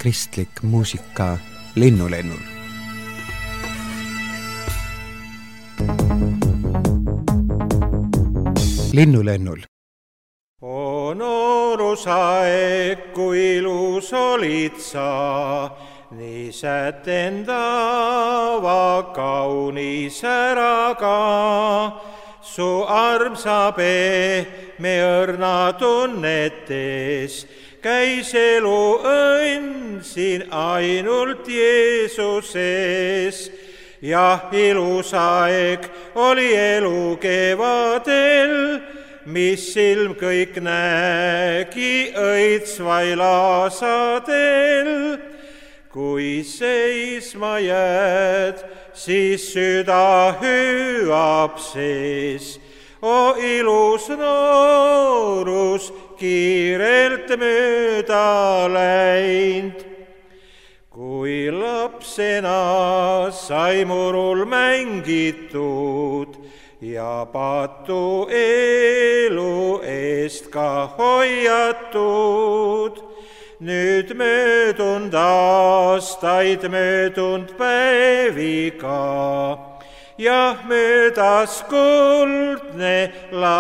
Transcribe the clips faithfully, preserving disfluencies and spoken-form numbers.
kristlik muusika Linnulennul. Linnulennul. O noorusaeg, kui ilus olid sa, nii sätendava kaunis äraga. Su armsa pehme õrna tunnetes käis elu õnn siin ainult Jeesuses. Jah, ilus aeg oli elu kevadel, mis silm kõik nägi õitsvailaasadel. Kui seisma jääd, siis süda hüüab sees. O ilus noorus, kiirelt mööda läind. Kui lapsena sai murul mängitud ja patu elu eest ka hoiatud, nüüd möödund aastaid möödund päeviga, jah, möödas kuldne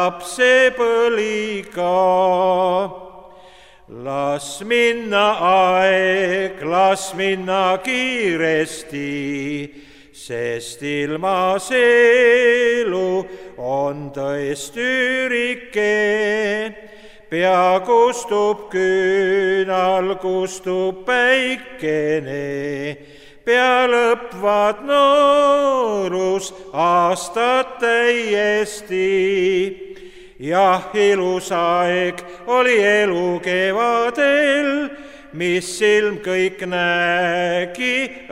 lapsepõliga. Las minna aeg, las minna kiiresti, sest ilmas elu on tõest üürike. Pea kustub küünal, kustub päikene, pea lõpvad noorus aastad täiesti. Jah, ilus aeg oli elu kevadel, mis silm kõik nägi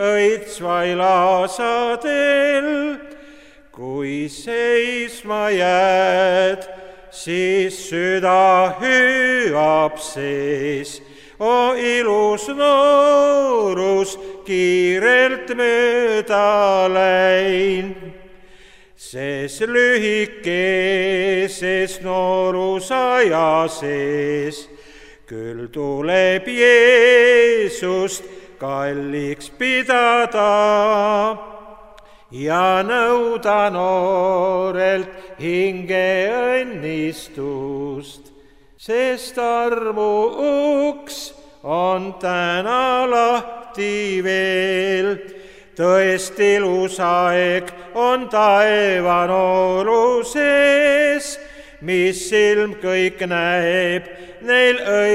õitsvailaasadel. Kui seisma jääd, siis süda hüüab sees. O ilus noorus, kiirelt mööda läind. Ses lühikeses noorusaja sees, küll tuleb Jeesust kalliks pidada ja nõuda noorelt hinge õnnistust, sest armu uks on täna lahti veel. Tõest ilus aeg on taeva nooruses, mis silm kõik näeb neil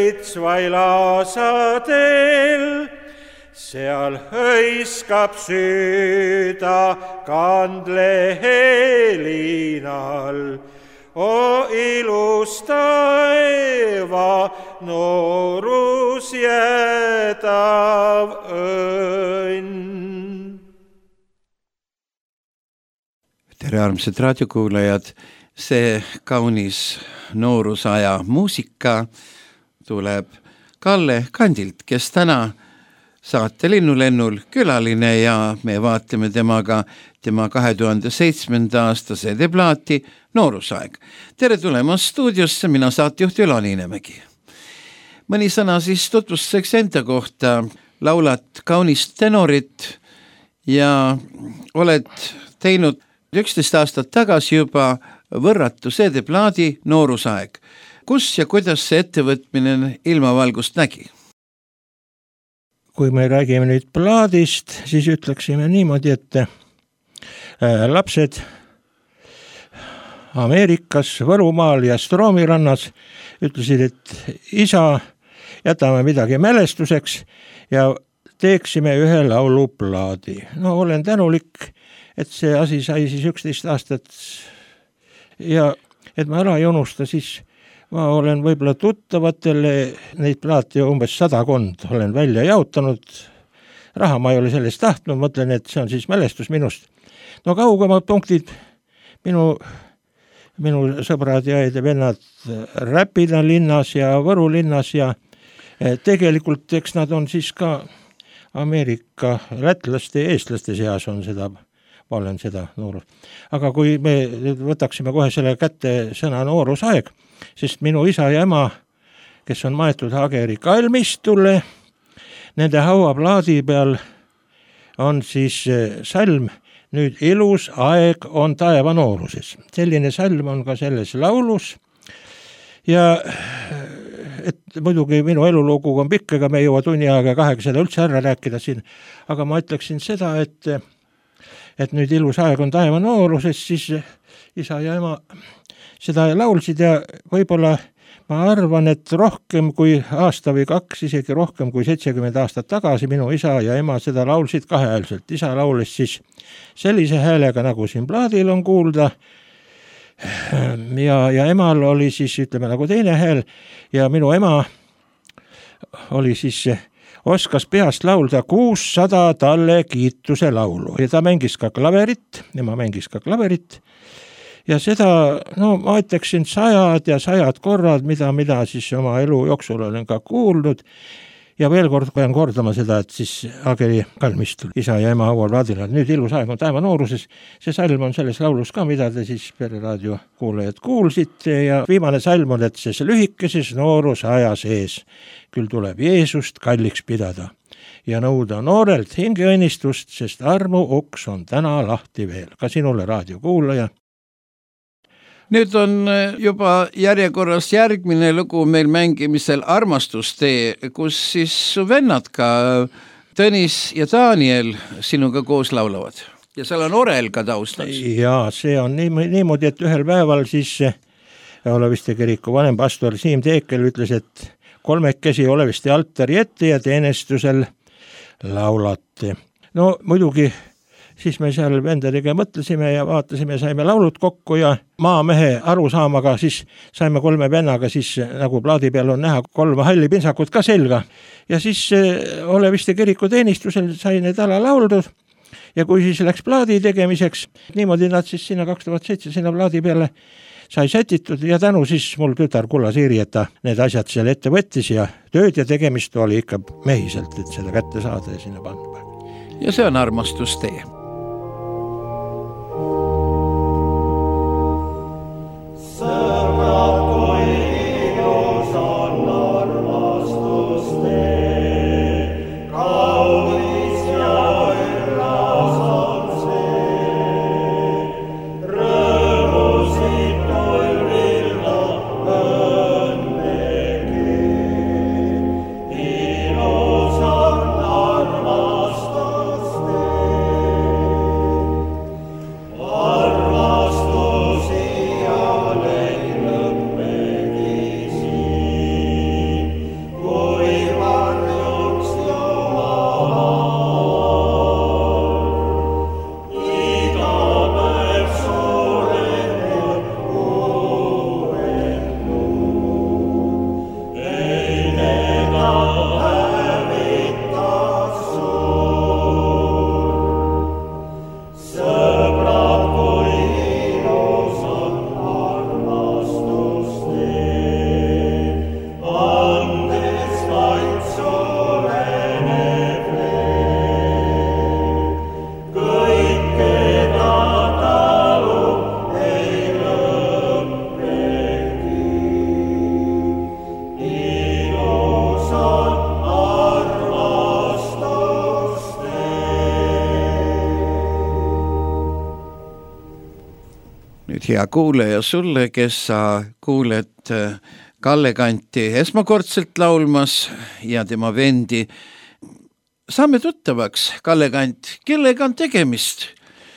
õitsvailaasadel. Seal hõiskab süda kandlehelinal. O ilus taeva noorus jäädav õnn. Tere armsad raadiokuulajad, see kaunis noorusaja muusika tuleb Kalle Kandilt, kes täna saate Linnulennul külaline ja me vaatame temaga tema kahe tuhande seitsmenda aasta C D-plaati Noorusaeg. Tere tulemast stuudiosse, mina saatejuht Ülo Niinemägi. Mõni sõna siis tutvustuseks enda kohta. Laulad kaunist tenorit ja oled teinud üksteist aastat tagasi juba võrratu C D-plaadi Noorusaeg. Kus ja kuidas see ettevõtmine ilmavalgust nägi? Kui me räägime nüüd plaadist, siis ütleksime niimoodi, et lapsed Ameerikas, Võrumaal ja Stroomirannas ütlesid, et isa, jätame midagi mälestuseks ja teeksime ühe lauluplaadi. No olen tänulik, et see asi sai siis üksteist aastat ja et ma ära ei unusta, siis ma olen võib-olla tuttavatele neid plaate umbes sadakond olen välja jaotanud. Raha ma ei ole sellest tahtnud, mõtlen, et see on siis mälestus minust. No kaugemad punktid, minu, minu sõbrad ja vennad Räpina linnas ja Võru linnas ja tegelikult eks nad on siis ka Ameerika lätlaste ja eestlaste seas on seda, ma olen seda noorus. Aga kui me võtaksime kohe selle kätte sõna noorusaeg, sest minu isa ja ema, kes on maetud Hageri kalmistule, nende hauaplaadi peal on siis salm nüüd ilus aeg on taeva nooruses. Selline salm on ka selles laulus ja et muidugi minu elulugu on pikk, ega me ei jõua tunni aega kahega seda üldse ära rääkida siin, aga ma ütleksin seda, et, et nüüd ilus aeg on taeva nooruses, siis isa ja ema seda laulsid ja võib-olla ma arvan, et rohkem kui aasta või kaks, isegi rohkem kui seitsekümmend aastat tagasi minu isa ja ema seda laulsid kahehäälselt. Isa laulis siis sellise häälega, nagu siin plaadil on kuulda, ja, ja emal oli siis, ütleme, nagu teine hääl ja minu ema oli siis, oskas peast laulda kuussada talle kiituse laulu ja ta mängis ka klaverit, ema mängis ka klaverit ja seda, no ma ütleksin sajad ja sajad korrad, mida, mida siis oma elu jooksul olen ka kuulnud ja veel kord pean kordama seda, et siis Ageri kalmistul isa ja ema hauaplaadil on nüüd ilus aeg on taeva nooruses. See salm on selles laulus ka, mida te siis Pereraadio kuulajad kuulsite ja viimane salm on, et see lühikeses noorus aja sees küll tuleb Jeesust kalliks pidada ja nõuda noorelt hingeõnnistust, sest armu uks on täna lahti veel. Ka sinule raadiokuulaja. Nüüd on juba järjekorras järgmine lugu meil mängimisel Armastustee, kus siis su vennad ka Tõnis ja Daniel sinuga koos laulavad. Ja seal on orel ka taustaks. Jaa, see on niimoodi, et ühel päeval siis Olaviste kiriku vanem pastor Siim Teekel ütles, et kolmekesi Olaviste altari ette ja teenestusel laulate. No muidugi siis me seal vendadega mõtlesime ja vaatasime, saime laulud kokku ja maamehe arusaamaga siis saime kolme vennaga siis nagu plaadi peal on näha kolm halli pinsakut ka selga. Ja siis Olaviste kiriku teenistusel sai need ala lauldud ja kui siis läks plaadi tegemiseks, niimoodi nad siis sinna kaks tuhat seitse sinna plaadi peale sai sätitud ja tänu siis mul tütar Kulla Siiri, et ta need asjad seal ette võttis ja tööd ja tegemist oli ikka mehiselt, et seda kätte saada ja sinna panna. Ja see on Armastustee. Hea kuulaja sulle, kes sa kuuled Kalle Kanti esmakordselt laulmas ja tema vendi. Saame tuttavaks, Kalle Kant, kellega on tegemist?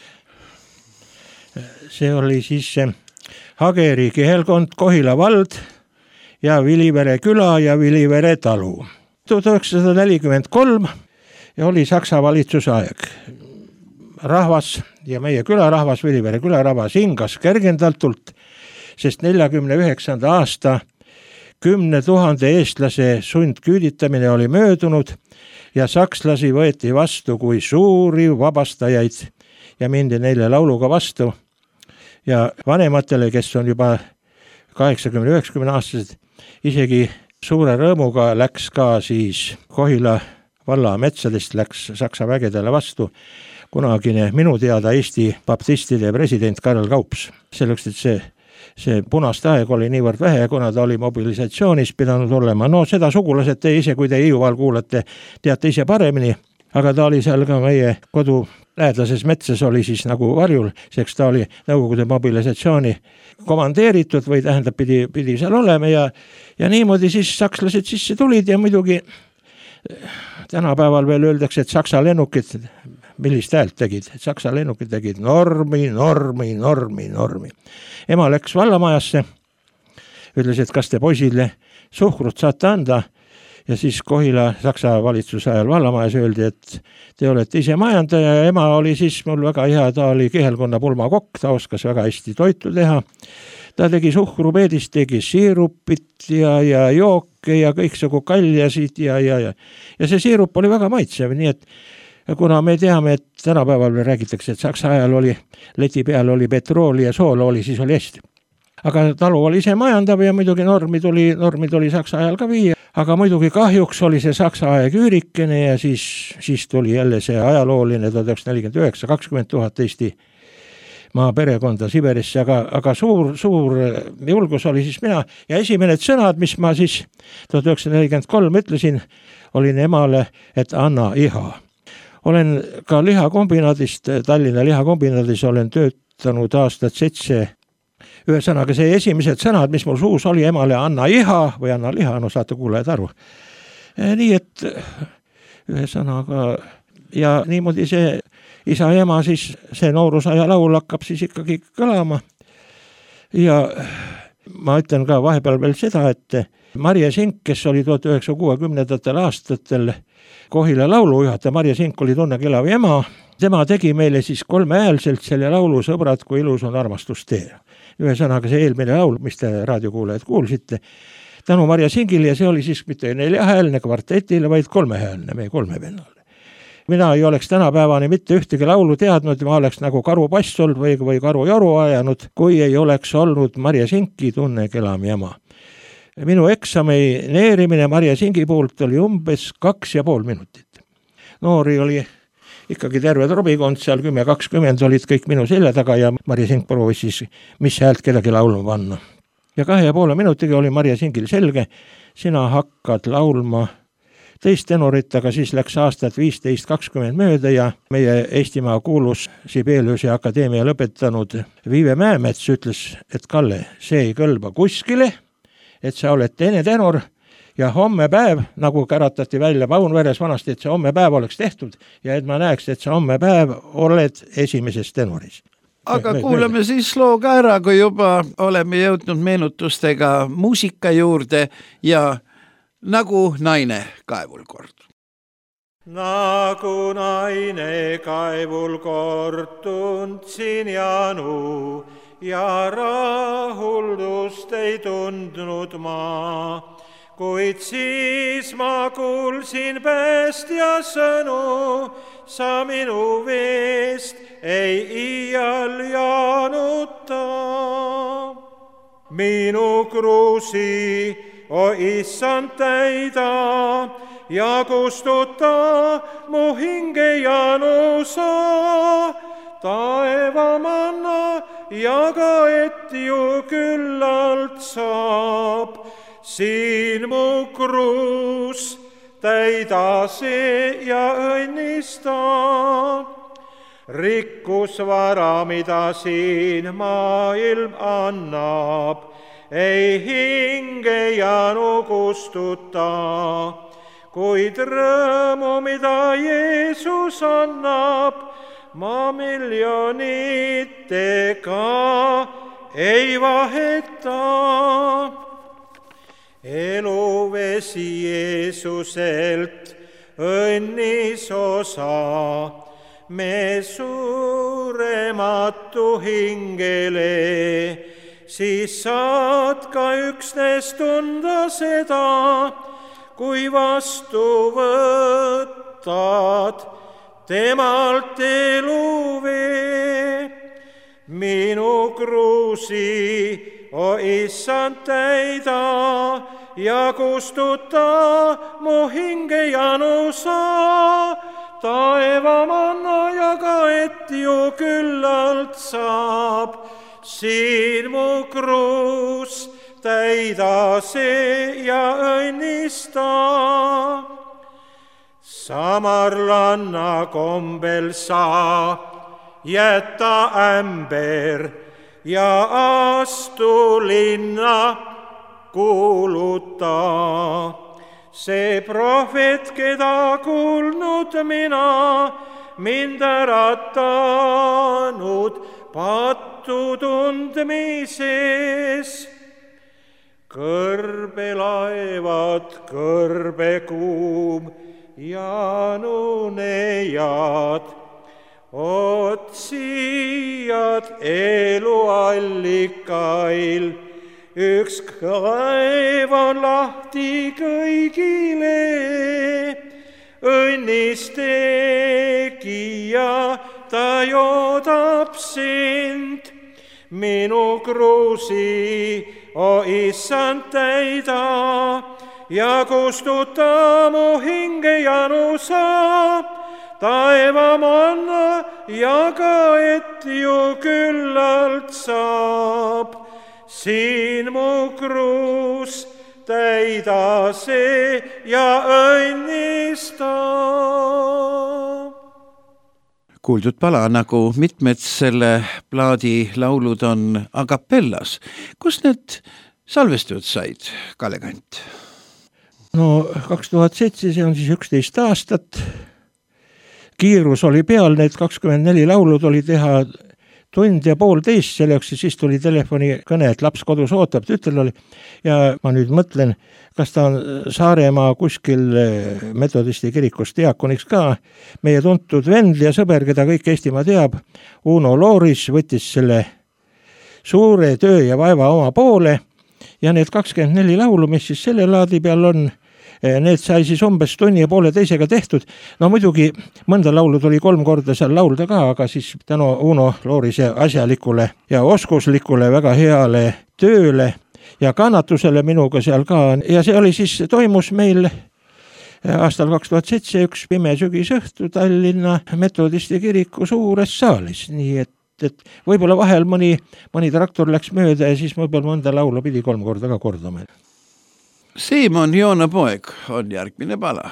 See oli siis Hageri kihelkond, Kohila vald ja Vilivere küla ja Vilivere talu. tuhat üheksasada nelikümmend kolm ja oli Saksa valitsuse aeg. Rahvas ja meie külarahvas, Vilivere külarahvas hingas kergendatult, sest neljakümne üheksanda aasta kümne tuhande eestlase sundküüditamine oli möödunud ja sakslasi võeti vastu kui suuri vabastajaid ja mindi neile lauluga vastu. Ja vanematele, kes on juba kaheksakümne üheksakümne aastased, isegi suure rõõmuga läks ka siis Kohila valla metsadest läks Saksa vägedele vastu kunagine minu teada Eesti baptistide president Karel Kaups. Selleks, et see see punast aeg oli niivõrd vähe, kuna ta oli mobilisatsioonis pidanud olema. No seda sugulased te ise, kui te Hiiumaal kuulate, teate ise paremini, aga ta oli seal ka meie kodu lähedases metsas oli siis nagu varjul, seks ta oli Nõukogude mobilisatsiooni komandeeritud või tähendab pidi, pidi seal olema ja, ja niimoodi siis sakslased sisse tulid ja muidugi tänapäeval veel öeldakse, et saksa lennukid, millist häält tegid, saksa lennukid tegid normi, normi, normi, normi. Ema läks vallamajasse, ütles, et kas te poisile suhkrut saate anda ja siis Kohila saksa valitsuse ajal vallamajas öeldi, et te olete ise majandaja ja ema oli siis mul väga hea, ta oli kihelkonna pulmakokk, ta oskas väga hästi toitu teha. Ta tegi suhkrupeedist, tegi siirupit ja, ja jooke ja kõiksugu kaljasid ja, ja, ja. Ja see siirup oli väga maitsev, nii et kuna me teame, et tänapäeval räägitakse, et saksa ajal oli, leti peal oli petrooli ja soola oli, siis oli hästi. Aga talu oli ise majandav ja muidugi normi tuli, normi tuli saksa ajal ka viia. Aga muidugi kahjuks oli see saksa aeg üürikene ja siis, siis tuli jälle see ajalooline tuhat üheksasada nelikümmend üheksa, kakskümmend tuhat Eesti maa perekonda Siberisse, aga, aga suur, suur julgus oli siis mina. Ja esimene sõnad, mis ma siis tuhat üheksasada nelikümmend kolm ütlesin, olin emale, et anna iha. Olen ka lihakombinaadist, Tallinna lihakombinaadis olen töötanud aastat seitse. Ühesõnaga see esimesed sõnad, mis mul suus oli emale, anna iha või anna liha, no saate kuulajad aru. Nii et ühesõnaga ja niimoodi see isa ja ema siis, see noorusaja laul hakkab siis ikkagi kõlama. Ja ma ütlen ka vahepeal veel seda, et Marje Sink, kes oli tuhat üheksasada kuuekümnendatel aastatel Kohila laulujuhataja, Marje Sink oli Tunne Kelavi ema, tema tegi meile siis kolmehäälselt selle laulu Sõbrad, kui ilus on armastustee. Ühesõnaga see eelmine laul, mis te raadiokuulajad kuulsite, tänu Marje Singile ja see oli siis mitte neljahäälne kvartetile, vaid kolmehäälne, meie kolme vennale. Mina ei oleks tänapäevani mitte ühtegi laulu teadnud, ma oleks nagu karu pass olnud või, või karu joru ajanud, kui ei oleks olnud Marje Sinki Tunne Kelavi ema. Minu eksamineerimine Marje Singi poolt oli umbes kaks ja pool minutit. Noori oli ikkagi terve trobikond, seal kümme kakskümmend olid kõik minu selja taga ja Marje Sink proovis siis, mis häält kedagi laulma panna. Ja kahe ja poole minutiga oli Marje Singil selge, sina hakkad laulma teist tenorit, aga siis läks aastat viisteist kakskümmend mööda ja meie Eestimaa kuulus Sibeliuse akadeemia lõpetanud Viive Mäemets ütles, et Kalle, see ei kõlba kuskile, et sa oled teine tenor ja homme päev, nagu käratati välja Paunveres vanasti, et see homme päev oleks tehtud ja et ma näeks, et sa homme päev oled esimeses tenoris. Aga kuulame siis loo ka ära, kui juba oleme jõudnud meenutustega muusika juurde ja nagu naine kaevul kord. Nagu naine kaevul kord tundsin janu ja rahuldust ei tundnud ma, kuid siis ma kuulsin päästja sõnu, sa minu veest ei iial jaanuta. Minu kruusi, o issand täida ja kustuta mu hinge janusa. Taeva manna ja ka et ju küllalt saab, siin mu kruus täida see ja õnnista. Rikkus vara, mida siin maailm annab, ei hinge janu kustuta, kuid rõõmu, mida Jeesus annab, ma miljonitega ei vaheta. Eluvesi Jeesuselt õnnis osa, me surematu hingele, siis saad ka üksnes tunda seda, kui vastu võtad temalt eluvee. Minu kruusi, o issand täida ja kustuta mu hinge janusa. Taeva manna ja ka et ju küllalt saab, siin mu kruus, täida see ja õnnista. Samarlanna kombel sa jäta ämber ja astu linna kuuluta. See prohvet, keda kuulnud mina, mind äratanud pattu tundmises. Kõrbelaevad, kõrbekuum ja nunejad, otsijad eluallikail, üks kaev on lahti kõigile. Õnnis tegija, ta joodab sind, minu kruusi, o issand, täida ja kustuta mu hinge janusa. Taeva manna jaga, et ju küllalt saab. Siin mu kruus, täida see ja õnnista. Kuuldud pala, nagu mitmed selle plaadi laulud on a cappellas. Kus need salvestud said, Kalle Kant? No kaks tuhat seitse, see on siis üksteist aastat. Kiirus oli peal, need kakskümmend neli laulud oli teha tund ja poolteist selleks, ja siis tuli telefoni kõne, et laps kodus ootab, tütel oli. Ja ma nüüd mõtlen, kas ta on Saaremaa kuskil metodisti kirikus diakoniks ka. Meie tuntud vend ja sõber, keda kõik Eestimaa teab, Uno Looris, võttis selle suure töö ja vaeva oma poole. Ja need kakskümmend neli laulu, mis siis selle laadi peal on, need sai siis umbes tunni ja poole teisega tehtud. No muidugi mõnda laulu tuli kolm korda seal laulda ka, aga siis tänu Uno Loorise asjalikule ja oskuslikule väga heale tööle ja kannatusele minuga seal ka. Ja see oli siis, toimus meil aastal kaks tuhat seitse üks pime sügisõhtu Tallinna metodisti kiriku suures saalis. Nii et, et võib-olla vahel mõni, mõni traktor läks mööda ja siis võib-olla mõnda laulu pidi kolm korda ka kordama. Siimon Joona poeg on järgmine pala.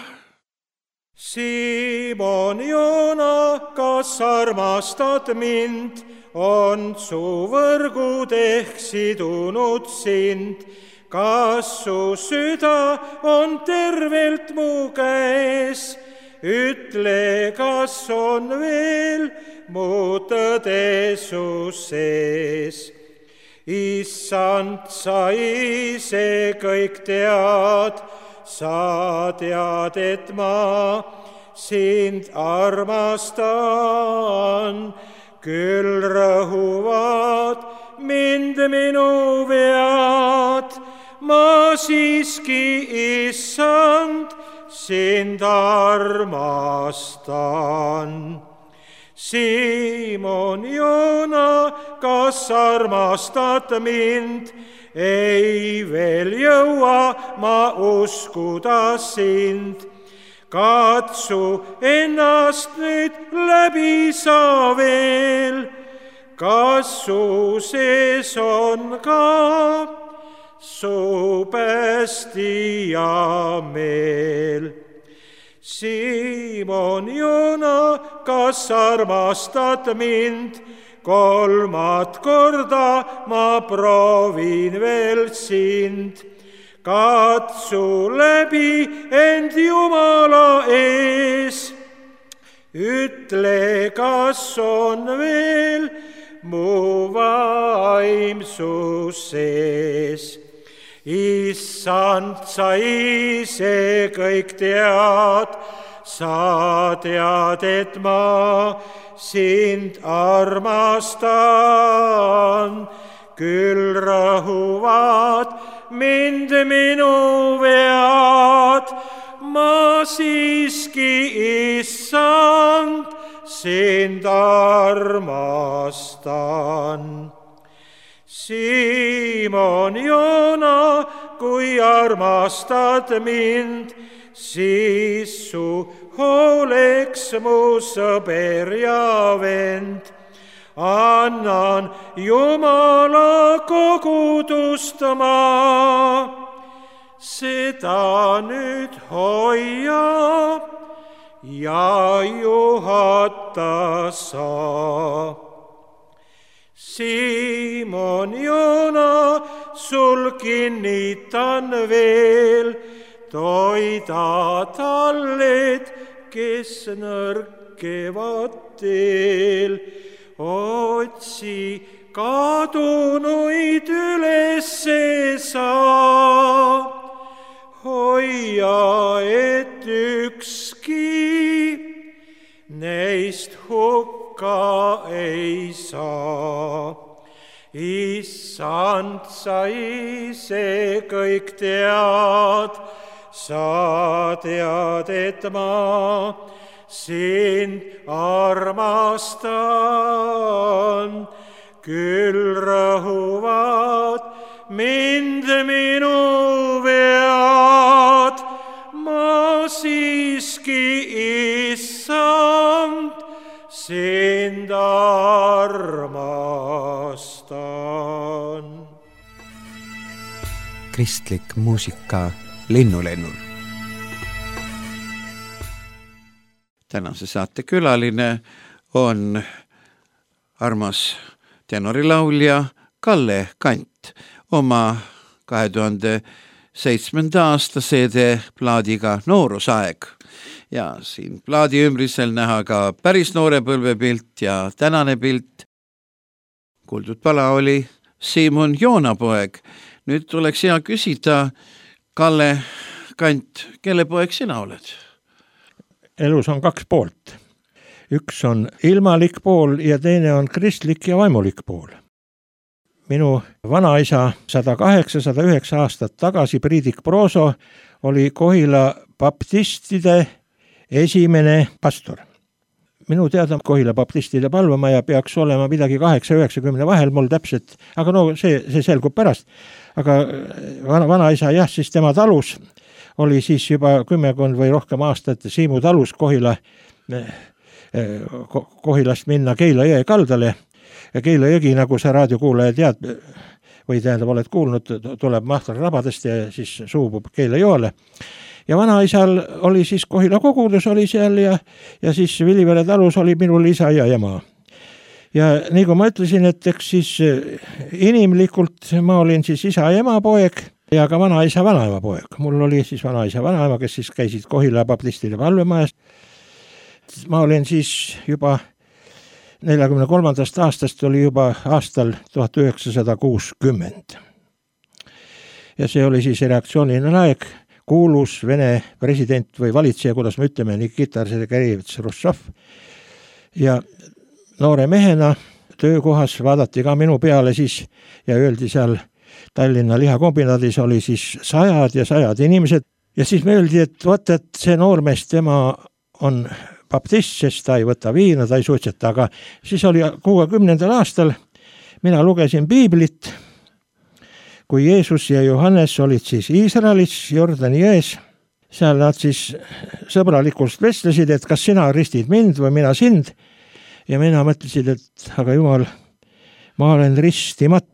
Siimon Joona, kas armastad mind, on su võrgud ehk sidunud sind. Kas su süda on tervelt mu käes, ütle, kas on veel mu tõde su sees. Issand, sa ise kõik tead, sa tead, et ma sind armastan. Küll rõhuvad mind minu vead, ma siiski, issand, sind armastan. Siimon Joona, kas armastad mind? Ei veel jõua ma uskuda sind. Katsu ennast nüüd läbi sa veel. Kas su sees on ka su päästija meel? Siimon Joona, kas armastad mind? Kolmat korda ma proovin veel sind. Katsu läbi end Jumala ees. Ütle, kas on veel mu vaim su sees. Issand, sa ise kõik tead, sa tead, et ma sind armastan. Küll rõhuvad mind minu vead, ma siiski, issand, sind armastan. Siimon Joona, kui armastad mind, siis su hooleks mu sõber ja vend. annan Jumala kogudust ma. Seda nüüd hoia ja juhata sa. Simon Joona, sul kinnitan veel, toida talled, kes nõrkevad teel. Otsi kadunuid ülesse saa, hoia, et ükski neist hukka ei saa. Issand, sa ise kõik tead, sa tead, et ma sind armastan. Küll rõhuvad mind minu vead, ma siiski, Issand, sind armastan. Kristlik muusika Linnulennul. Tänase saate külaline on armas tenorilaulja Kalle Kant oma kahe tuhande seitsmenda aasta C D-plaadiga Noorusaeg. Ja siin plaadi ümbrisel näha ka päris noore põlvepilt ja tänane pilt. Kuuldud pala oli Simon Joona poeg. Nüüd tuleks hea küsida, Kalle Kant, kelle poeg sina oled? Elus on kaks poolt. Üks on ilmalik pool ja teine on kristlik ja vaimulik pool. Minu vanaisa sada kaheksa, sada üheksa aastat tagasi Priidik Prooso oli Kohila baptistide esimene pastor. Minu teada Kohila baptistide palvemaja peaks olema midagi kaheksa üheksakümne vahel mul täpselt, aga no see, see selgub pärast. Aga vana, vanaisa jah, siis tema talus oli siis juba kümmekond või rohkem aastat Siimu talus Kohila, Kohilast minna Keila jõe kaldale. Ja Keila jõgi, nagu sa raadiokuulaja tead, või tähendab oled kuulnud, tuleb Mahtral rabadest ja siis suubub Keila joole. Ja vanaisal oli siis Kohila kogudus oli seal ja, ja siis Vilivere talus oli minul isa ja ema. Ja nii kui ma ütlesin, et eks siis inimlikult ma olin siis isa ja ema poeg ja ka vanaisa vanaema poeg. Mul oli siis vanaisa vanaema, kes siis käisid Kohila baptistide palvemajas. Ma olin siis juba neljakümne kolmandast aastast oli juba aastal tuhat üheksasada kuuskümmend. Ja see oli siis reaktsiooniline aeg, kuulus Vene president või valitseja, kuidas me ütleme, Nikita Sergejevitš Hruštšov. Ja noore mehena töökohas vaadati ka minu peale siis ja öeldi seal Tallinna lihakombinaadis oli siis sajad ja sajad inimesed. Ja siis me öeldi, et vaat, et see noormees, tema on baptist, sest ta ei võta viina, ta ei suitseta, aga siis oli kuuekümnendal aastal, mina lugesin Piiblit, kui Jeesus ja Johannes olid siis Iisraelis Jordani jões, seal nad siis sõbralikult vestlesid, et kas sina ristid mind või mina sind, ja mina mõtlesin, et aga Jumal, ma olen ristimata.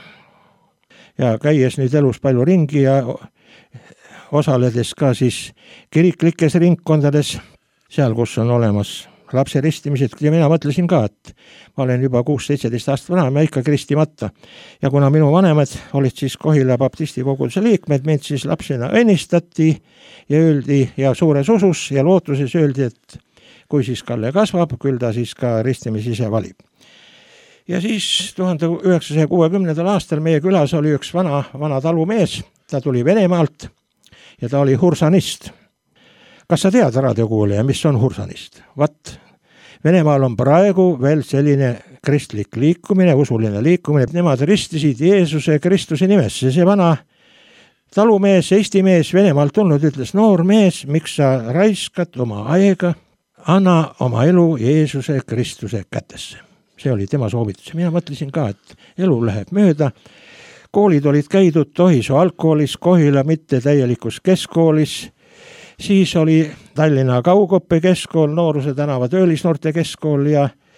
Ja käies nüüd elus palju ringi ja osaledes ka siis kiriklikes ringkondades, seal, kus on olemas lapse ristimised ja mina mõtlesin ka, et ma olen juba kuus seitseteist aastat vana, ma ikka ristimata. Ja kuna minu vanemad olid siis Kohila baptisti koguduse liikmed, mind siis lapsena õnnistati ja öeldi ja suures usus ja lootuses öeldi, et kui siis Kalle kasvab, küll ta siis ka ristimis ise valib. Ja siis tuhande üheksasaja kuuekümnendal aastal meie külas oli üks vana, vana talumees, ta tuli Venemaalt ja ta oli hursanist. Kas sa tead, raadiokuulaja, mis on hursanist? Vat, Venemaal on praegu veel selline kristlik liikumine, usuline liikumine, et nemad ristisid Jeesuse Kristuse nimesse. See vana talumees, eesti mees Venemaalt tulnud ütles, noor mees, miks sa raiskad oma aega, anna oma elu Jeesuse Kristuse kätesse. See oli tema soovitus. Mina mõtlesin ka, et elu läheb mööda. Koolid olid käidud Tohisoo algkoolis, Kohila mitte täielikus keskkoolis. Siis oli Tallinna Kaugõppe keskkool, Nooruse tänava töölisnoorte keskkool ja,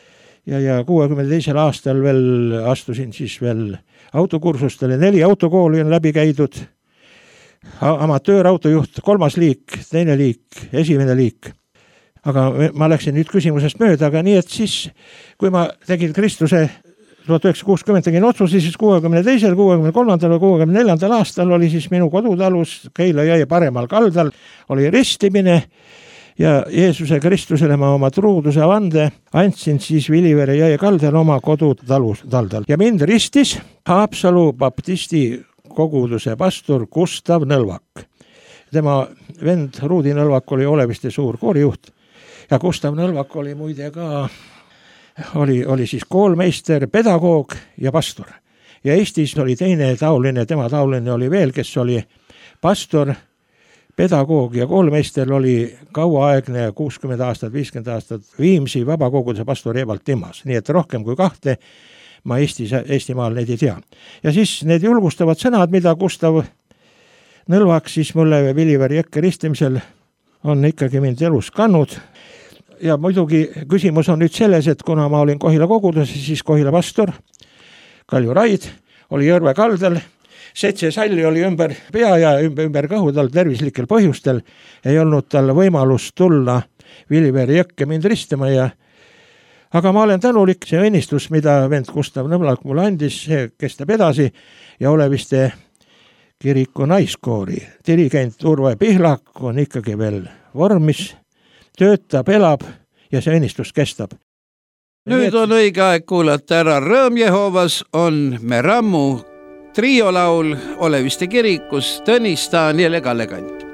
ja, ja kuuekümne teisel aastal veel astusin siis veel autokursustele, neli autokooli on läbi käidud, amatöörautojuht, kolmas liik, teine liik, esimene liik. Aga ma läksin nüüd küsimusest mööda, aga nii, et siis, kui ma tegin Kristuse tuhat üheksasada kuuskümmend tegin otsuse, siis kuuekümne teisel, kuuekümne kolmandal ja kuuekümne neljandal aastal oli siis minu kodutalus Keila jõe paremal kaldal, oli ristimine ja Jeesuse Kristusele ma oma truuduse vande andsin siis Vilivere jõe kaldal oma kodutalus taldal. Ja mind ristis Haapsalu baptisti koguduse pastor Gustav Nõlvak. Tema vend Ruudi Nõlvak oli Oleviste suur koorijuht ja Gustav Nõlvak oli muide ka Oli, oli siis koolmeister, pedagoog ja pastor. Ja Eestis oli teine taoline, tema taoline oli veel, kes oli pastor, pedagoog ja koolmeister oli kauaaegne kuuskümmend aastat, viiskümmend aastat Viimsi vabakoguduse pastor Evald Timmas. Nii et rohkem kui kahte ma Eestis, Eestimaal neid ei tea. Ja siis need julgustavad sõnad, mida Gustav Nõlvak siis mulle Vilivere jõkke ristimisel on ikkagi mind elus kannud. Ja muidugi küsimus on nüüd selles, et kuna ma olin Kohila koguduses, siis Kohila pastor Kalju Raid oli Jõrve kaldal, seitse salli oli ümber pea ja ümber, ümber kõhu tal tervislikel põhjustel, ei olnud tal võimalust tulla Vilivere jõkke mind ristima ja aga ma olen tänulik see õnnistus, mida vend Gustav Nõmlak mulle andis, see kestab edasi ja Oleviste kiriku naiskoori. Dirigent Urve Pihlak on ikkagi veel vormis, töötab, elab ja see õnnistus kestab. Nüüd on õige aeg kuulata ära Rõõm Jehovas on Merammu triolaul Oleviste kirikus Tõnis Daniel ja Kalle Kant.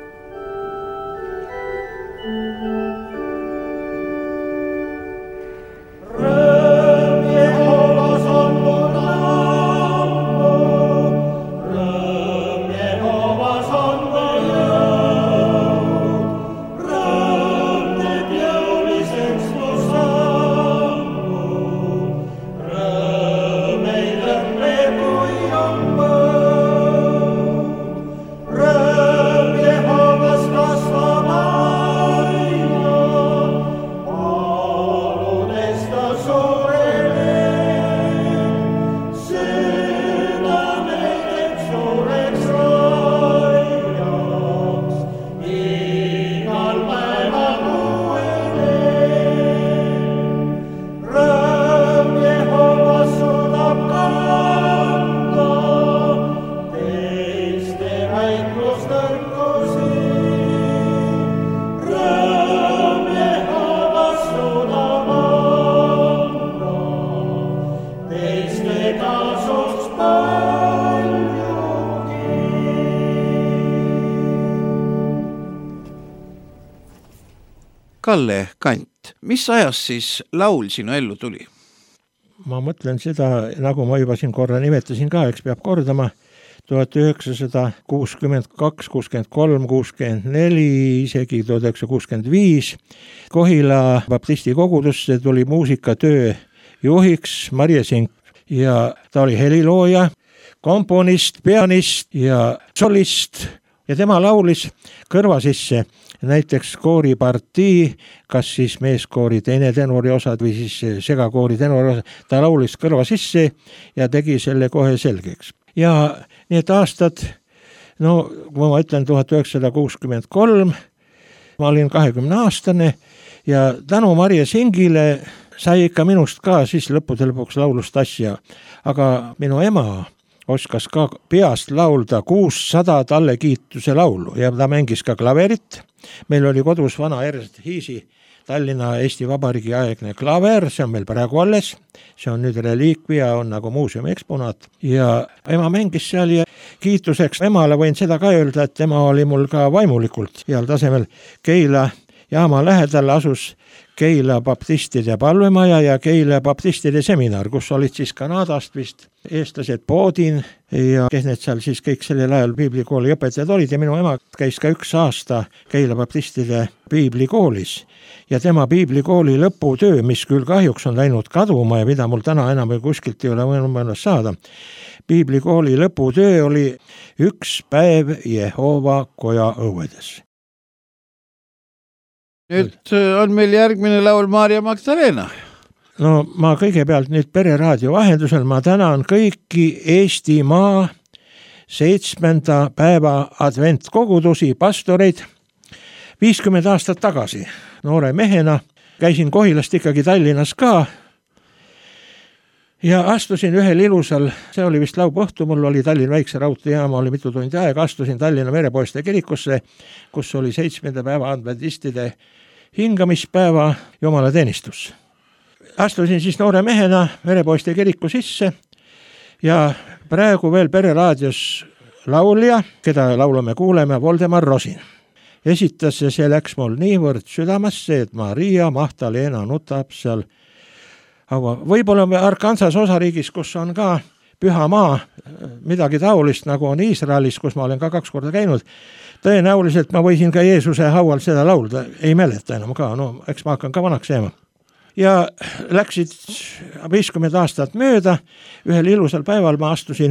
Kalle Kant, mis ajast siis laul sinu ellu tuli? Ma mõtlen seda, nagu ma juba siin korra nimetasin ka, eks peab kordama, tuhat üheksasada kuuskümmend kaks, kuuskümmend kolm, kuuskümmend neli, isegi tuhat üheksasada kuuskümmend viis. Kohila baptisti kogudusse tuli muusikatöö juhiks Marje Sink ja ta oli helilooja, komponist, pianist ja solist ja tema laulis kõrva sisse näiteks kooripartii, kas siis meeskoori teine tenori osad või siis segakoori tenori osad, ta laulis kõrva sisse ja tegi selle kohe selgeks. Ja need aastad, no kui ma ütlen tuhat üheksasada kuuskümmend kolm, ma olin kahekümne aastane ja tänu Marje Singile sai ikka minust ka siis lõppude lõpuks laulust asja, aga minu ema oskas ka peast laulda kuussada talle kiituse laulu ja ta mängis ka klaverit. Meil oli kodus vana Ernst Hiisi Tallinna Eesti Vabariigi aegne klaver, see on meil praegu alles, see on nüüd reliikvia, on nagu muuseumi eksponaat ja ema mängis seal ja kiituseks emale võin seda ka öelda, et ema oli mul ka vaimulikult heal tasemel. Keila jaama lähedal asus Keila baptistide palvemaja ja Keila baptistide seminar, kus olid siis Kanadast vist eestlased Poodin ja kes need seal siis kõik sellel ajal piiblikooli õpetajad olid ja minu ema käis ka üks aasta Keila baptistide piiblikoolis ja tema piiblikooli lõputöö, mis küll kahjuks on läinud kaduma ja mida mul täna enam kuskilt ei ole võimalus saada. Piiblikooli lõputöö oli üks päev Jehova koja õuedes. Nüüd on meil järgmine laul Maarja Magdalena. no ma kõigepealt nüüd Pereraadio vahendusel ma tänan kõiki Eestimaa seitsmenda päeva adventkogudusi, pastoreid. viiskümmend aastat tagasi noore mehena käisin Kohilast ikkagi Tallinnas ka ja astusin ühel ilusal, see oli vist laupäõhtu, mul oli Tallinn väikse raudteejaama, oli mitu tundi aega, astusin Tallinna Merepoiste kirikusse, kus oli seitsmenda päeva adventistide hingamispäeva jumalateenistus. Astusin siis noore mehena Merepoiste kiriku sisse ja praegu veel Pereraadios laulja, keda laulame kuuleme, Voldemar Rosin. Esitas ja see läks mul niivõrd südamesse, et Maria Magdalena nutab seal. Aga võib-olla Arkansas osariigis, kus on ka püha maa, midagi taolist, nagu on Iisraelis, kus ma olen ka kaks korda käinud, tõenäoliselt ma võisin ka Jeesuse haual seda laulda, ei mäleta enam ka, no eks ma hakkan ka vanaks jääma. Ja läksid viiskümmend aastat mööda, ühel ilusal päeval ma astusin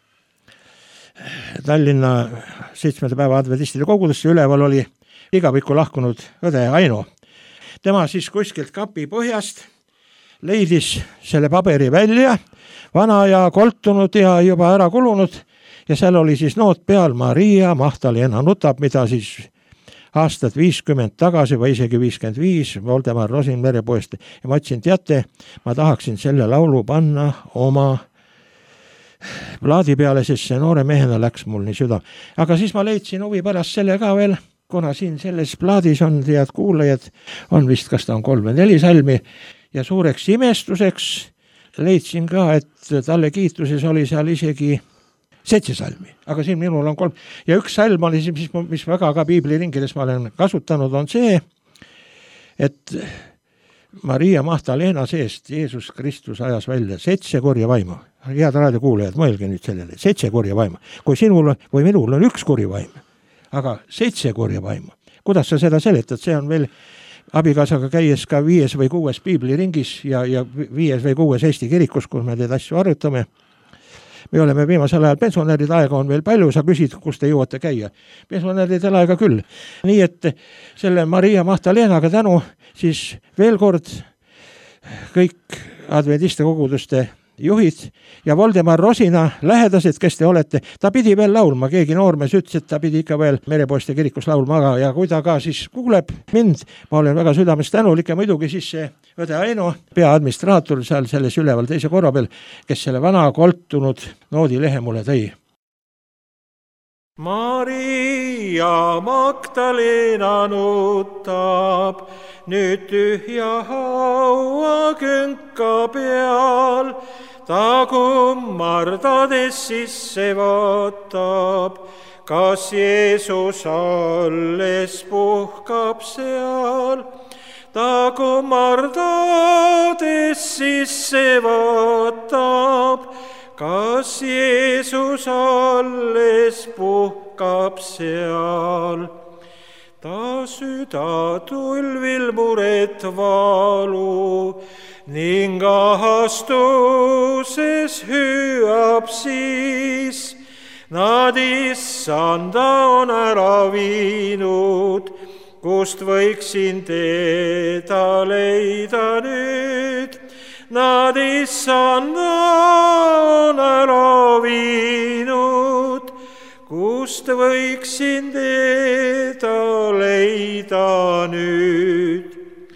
Tallinna seitsmenda päeva adventistide kogudesse, üleval oli igapikku lahkunud õde Aino. Tema siis kuskilt kapi põhjast leidis selle paberi välja, vana ja koltunud ja juba ära kulunud ja seal oli siis noot peal Maria Magdalena nutab, mida siis aastat viiskümmend tagasi või isegi viiskümmend viis Voldemar Rosin Merepoest ja ma ütlesin, teate, ma tahaksin selle laulu panna oma plaadi peale, sest see noore mehena läks mul nii süda. Aga siis ma leidsin huvi pärast selle ka veel, kuna siin selles plaadis on, tead kuulajad, on vist, kas ta on kolm või neli salmi ja suureks imestuseks leidsin ka, et talle kiituses oli seal isegi seitse salmi, aga siin minul on kolm. Ja üks salm oli, mis, mis väga ka piibliringides ma olen kasutanud, on see, et Maria Magdalena seest Jeesus Kristus ajas välja seitse korja vaima. Head raadiokuulajad, mõelge nüüd sellele, seitse korja vaima. Kui sinul või minul on üks kuri vaim, aga seitse korja vaima. Kuidas sa seda seletad? See on veel abikaasaga käies ka viies või kuues piibliringis ja, ja viies või kuues Eesti kirikus, kus me teed asju arutame. Me oleme viimasel ajal pensionäride aega on veel palju, sa küsid, kus te jõuate käia. Pensionäride aega küll. Nii et selle Maria Magdalenaga tänu siis veel kord kõik adventiste koguduste juhid ja Voldemar Rosina lähedased, kes te olete, ta pidi veel laulma, keegi noormees ütles, et ta pidi ikka veel Merepoiste kirikus laulma, aga ja kui ta ka siis kuuleb mind, ma olen väga südamest tänulik ja muidugi siis see õde Aino, peaadministraator seal selles üleval teise korra peal, kes selle vana koltunud noodilehe mulle tõi. Maria Magdalena nutab nüüd tühja haua künka peal, ta kummardades sisse vaatab, kas Jeesus alles puhkab seal. Ta kummardades sisse vaatab, kas Jeesus alles puhkab seal. Ta süda tulvil muret valu ning ahastuses hüüab siis. Nad issanda on ära viinud, kust võiksin teda leida nüüd. Nad issanda on ära viinud, kust võiksin teda leida nüüd.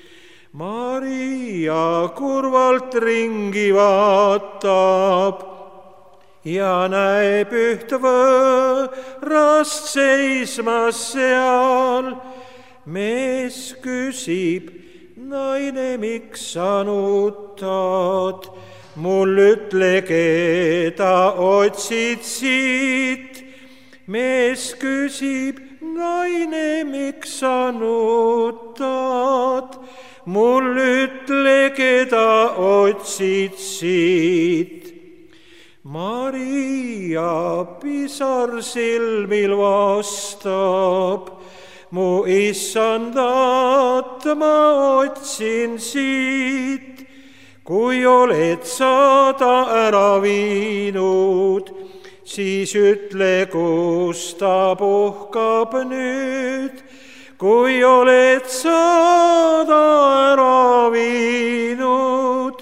Maria kurvalt ringi vaatab ja näeb üht võõrast seismas seal. Mees küsib, naine, miks sa nutad? Mul ütle, keda otsid siit. Mees küsib, naine, miks sa nutad? Mul ütle, keda otsid siit. Maria pisar silmil vastab, mu issandat ma otsin siit. Kui oled sa ta ära viinud, siis ütle, kus ta puhkab nüüd. Kui oled sa ta ära viinud,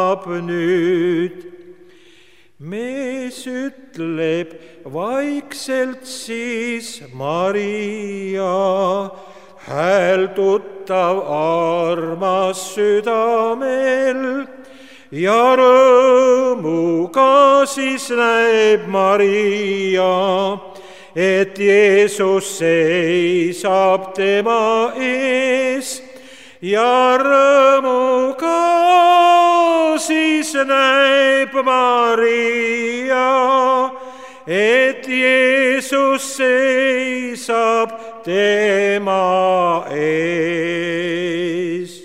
elab nüüd. Mees ütleb vaikselt siis Maria, hääl tuttav armas südamel, ja rõõmuga siis näeb Maria, et Jeesus seisab tema ees, ja rõõmuga siis näeb Maria, et Jeesus seisab tema ees.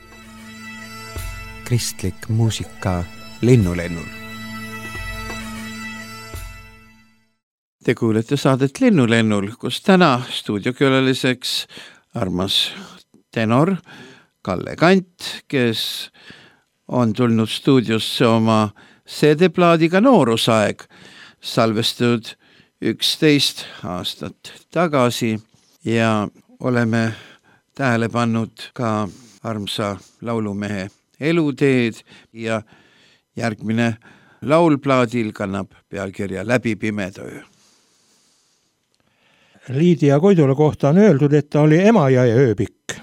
Kristlik muusika Linnulennul. Te kuulete saadet Linnulennul, kus täna stuudiokülaliseks armas tenor Kalle Kant, kes on tulnud stuudiosse oma C D-plaadiga Noorusaeg, salvestud üksteist aastat tagasi, ja oleme tähele pannud ka armsa laulumehe eluteed, ja järgmine laul plaadil kannab pealkirja Läbi pimeda öö. Liidia Koidula kohta on öeldud, et ta oli Emajõe ööbik.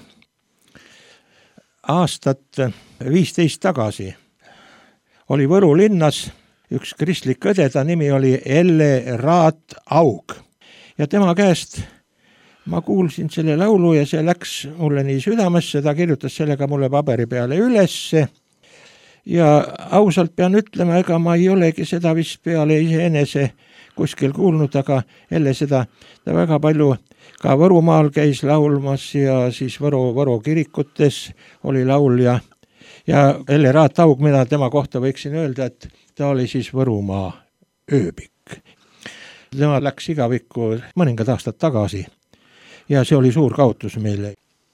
Aastat viisteist tagasi oli Võru linnas üks kristlik õde, ta nimi oli Elle Raat-Aug. Ja tema käest ma kuulsin selle laulu ja see läks mulle nii südamesse, ta kirjutas sellega mulle paberi peale ülesse. Ja ausalt pean ütlema, ega ma ei olegi seda vist peale iseenese kuskil kuulnud, aga Elle seda ta väga palju ka Võrumaal käis laulmas ja siis Võru, Võru kirikutes oli laulja. Ja Elle Raat-Aug, mida tema kohta võiksin öelda, et ta oli siis Võrumaa ööbik. Tema läks igavikku mõningad aastad tagasi ja see oli suur kaotus meile.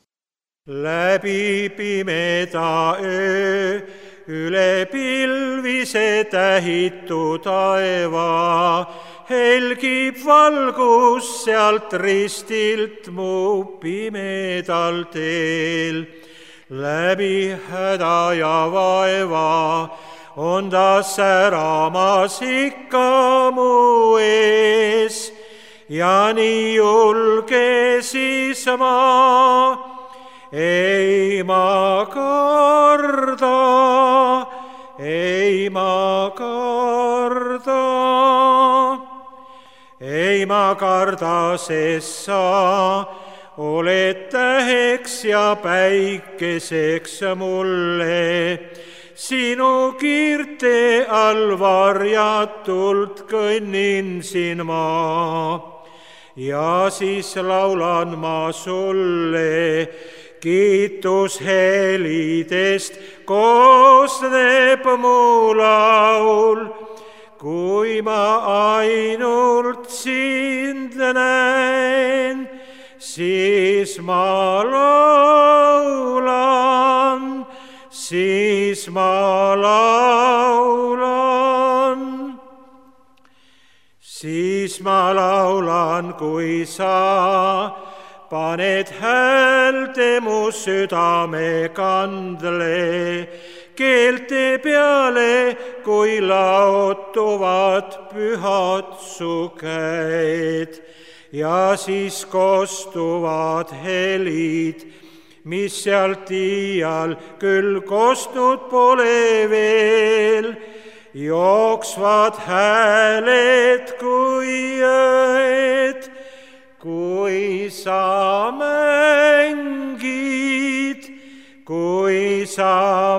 Läbi pimeda öö, üle pilvise tähitu taeva, helgib valgus sealt ristilt mu pimedal teel. Läbi häda ja vaeva on ta säramas ikka mu ees, ja nii julge siis ma ei ma karda, ei ma karda, ei ma karda, sest sa oled täheks ja päikeseks mulle. Sinu kiirte all varjatult kõnnin siin ma. Ja siis laulan ma sulle, kiitushelidest koosneb mu laul. Kui ma ainult sind näen, siis ma laulan, siis ma laulan. Siis ma laulan, kui sa paned häälte mu südame kandle, keelte peale, kui laotuvad pühad su käed, ja siis kostuvad helid, mis sealt iial küll kostnud pole veel. Jooksvad hääled kui jõed, kui sa mängid, kui sa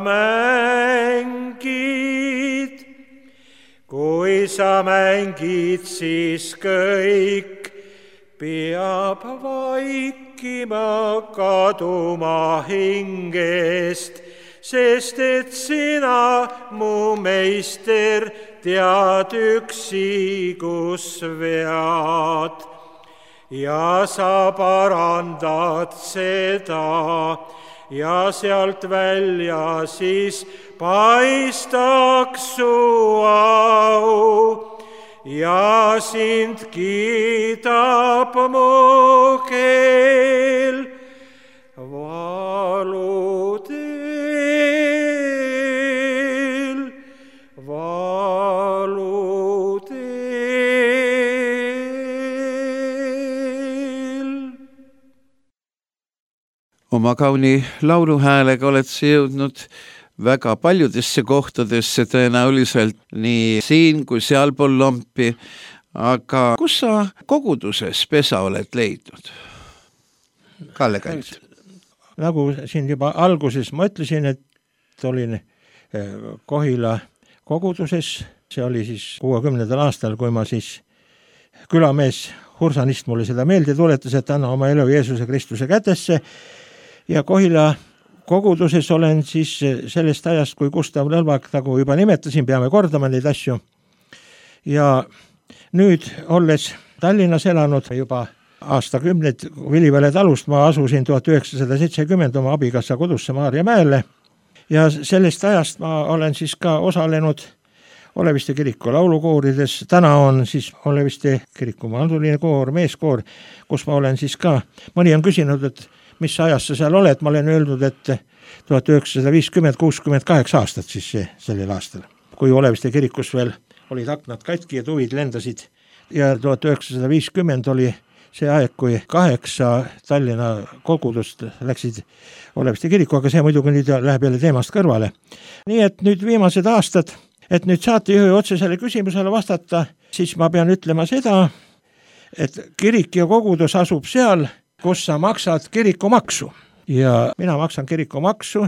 mängid. Kui sa mängid, siis kõik peab vaikima, kaduma hingest, sest et sina, mu meister, tead üksi, kus vead. Ja sa parandad seda, ja sealt välja siis paistaks su au. Ja sind kiidab mu keel valude oma kauni lauluhäälega oled sa jõudnud väga paljudesse kohtadesse tõenäoliselt nii siin kui sealpool lompi, aga kus sa koguduses pesa oled leidnud? Kalle Kant. Nagu siin juba alguses ma ütlesin, et olin Kohila koguduses, see oli siis kuuekümnendal aastal, kui ma siis külamees Hursanist mulle seda meelde tuletas, et anna oma elu Jeesuse Kristuse kätesse ja Kohila koguduses olen siis sellest ajast, kui Gustav Lõlvak, nagu juba nimetasin, peame kordama neid asju. Ja nüüd olles Tallinnas elanud juba aastakümneid Vilivere talust, ma asusin tuhat üheksasada seitsekümmend oma abikassa kodusse Maarjamäele ja sellest ajast ma olen siis ka osalenud Oleviste kiriku laulukoorides. Täna on siis Oleviste kiriku manduline koor, meeskoor, kus ma olen siis ka. Mõni on küsinud, et mis ajast sa seal oled, ma olen öelnud, et tuhat üheksasada viiskümmend kuuskümmend kaheksa aastat siis see, sellel aastal. Kui Oleviste kirikus veel olid aknad katki ja tuvid lendasid ja tuhat üheksasada viiskümmend oli see aeg, kui kaheksa Tallinna kogudust läksid Oleviste kiriku, aga see muidugi nüüd läheb jälle teemast kõrvale. Nii et nüüd viimased aastad, et nüüd saatejuhi otsesele küsimusele vastata, siis ma pean ütlema seda, et kirik ja kogudus asub seal, kus sa maksad kirikumaksu. Ja mina maksan kirikumaksu.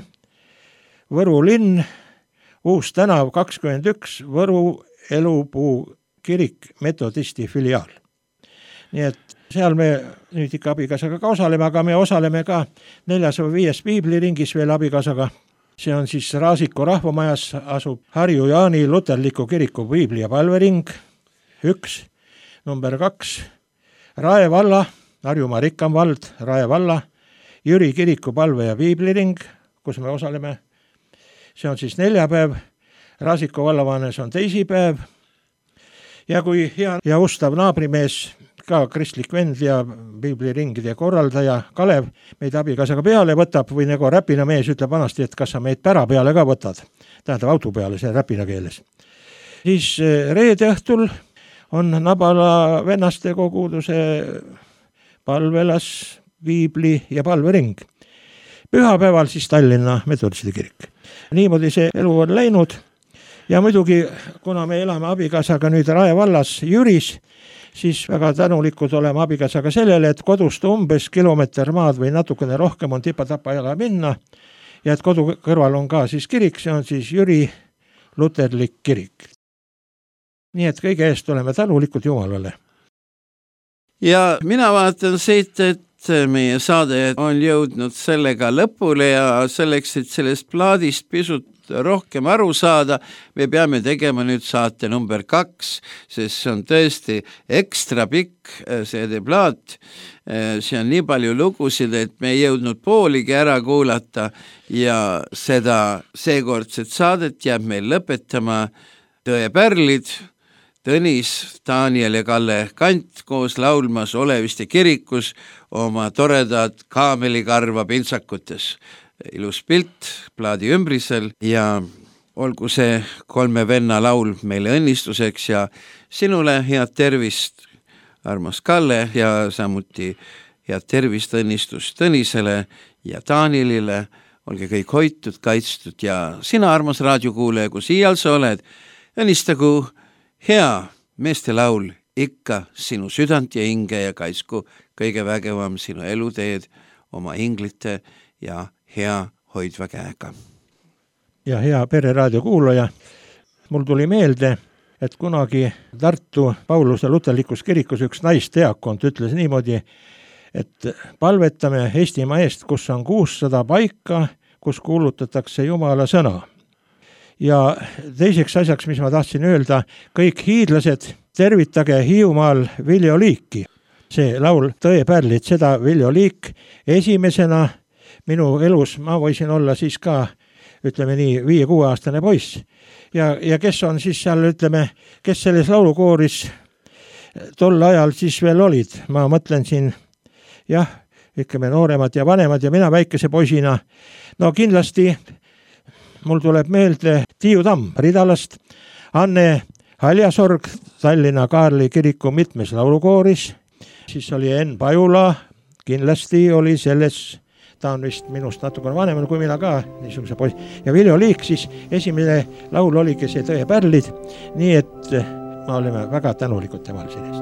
Võru linn, Uus tänav kakskümmend üks, Võru Elupuu kirik, metodisti filiaal. Nii et seal me nüüd ikka abikaasaga ka osaleme, aga me osaleme ka neljas või viies piibliringis veel abikaasaga. See on siis Raasiku rahvamajas asub Harju Jaani luterliku kiriku piibli- ja palvering, üks, number kaks, Rae valla, Harjumaa rikkam vald, Rae valla, Jüri kiriku palve- ja piibliring, kus me osaleme. See on siis neljapäev, Raasiku vallavaanes on teisipäev. Ja kui hea ja ustav naabrimees, ka kristlik vend ja piibliringide korraldaja Kalev meid abikaasaga peale võtab või nagu räpina mees ütleb vanasti, et kas sa meid pära peale ka võtad. Tähendab auto peale, see räpina keeles. Siis reede õhtul on Nabala vennaste koguduse palvelas, piibli ja palvering. Pühapäeval siis Tallinna metodisti kirik. Niimoodi see elu on läinud ja muidugi, kuna me elame abikaasaga nüüd Rae vallas Jüris, siis väga tänulikud oleme abikaasaga sellele, et kodust umbes kilomeeter maad või natukene rohkem on tipa-tapa jala minna ja et kodu kõrval on ka siis kirik, see on siis Jüri luterlik kirik. Nii et kõige eest oleme tänulikud Jumalale. Ja mina vaatan siit, et meie saade on jõudnud sellega lõpule ja selleks, et sellest plaadist pisut rohkem aru saada, me peame tegema nüüd saate number kaks, sest see on tõesti ekstra pikk C D-plaat. See on nii palju lugusid, et me ei jõudnud pooligi ära kuulata ja seda seekordset saadet jääb meil lõpetama Tõe pärlid, Tõnis, Daniel ja Kalle Kant koos laulmas Oleviste kirikus oma toredad kaamelikarva pintsakutes. Ilus pilt plaadi ümbrisel ja olgu see kolme venna laul meile õnnistuseks ja sinule head tervist, armas Kalle, ja samuti head tervist õnnistust Tõnisele ja Danielile. Olge kõik hoitud, kaitstud ja sina, armas raadiokuulaja, kus iial sa oled, õnnistagu hea meeste laul ikka sinu südant ja hinge ja kaitsku kõige vägevam sinu eluteed oma inglite ja hea hoidva käega. Ja hea pereraadio kuulaja, mul tuli meelde, et kunagi Tartu Pauluse luterlikus kirikus üks naisteakond ütles niimoodi, et palvetame Eestimaa eest, kus on kuussada paika, kus kuulutatakse Jumala sõna. Ja teiseks asjaks, mis ma tahtsin öelda, kõik hiidlased, tervitage Hiiumaal Viljo Liiki. See laul Tõe pärlid, seda Viljo Liik esimesena minu elus, ma võisin olla siis ka, ütleme nii, viie-kuue aastane poiss. Ja, ja kes on siis seal, ütleme, kes selles laulukooris tol ajal siis veel olid. Ma mõtlen siin, jah, ütleme nooremad ja vanemad ja mina väikese poisina. No kindlasti mul tuleb meelde Tiiu Tamm Ridalast, Anne Haljasorg Tallinna Kaarli kiriku mitmes laulukooris, siis oli Enn Pajula, kindlasti oli selles ta on vist minust natukene vanem kui mina ka, niisuguse poiss. ja Viljo Liik siis esimene laul oligi see Tõe pärlid, nii et me oleme väga tänulikud temal sellest.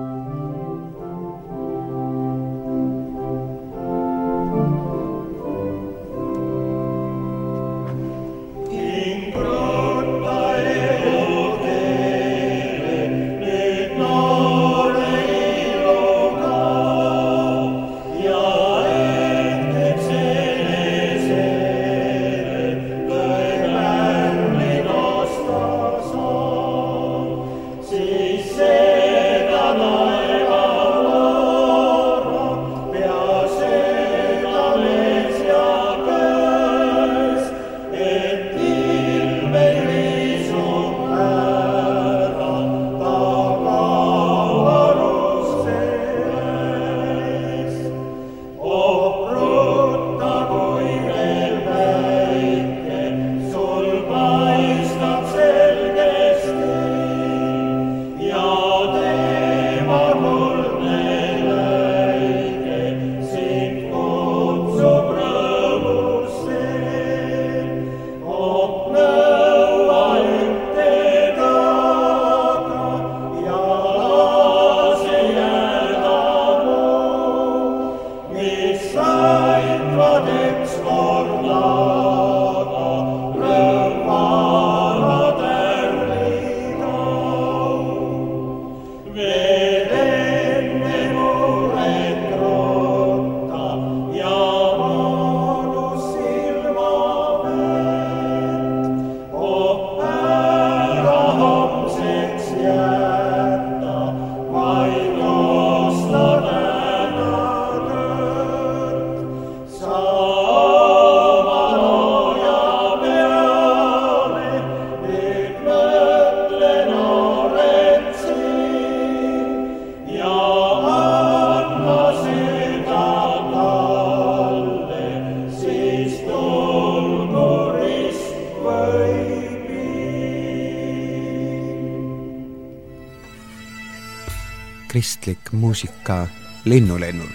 Kristlik muusika Linnulennul.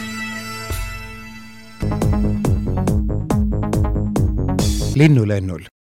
Linnulennul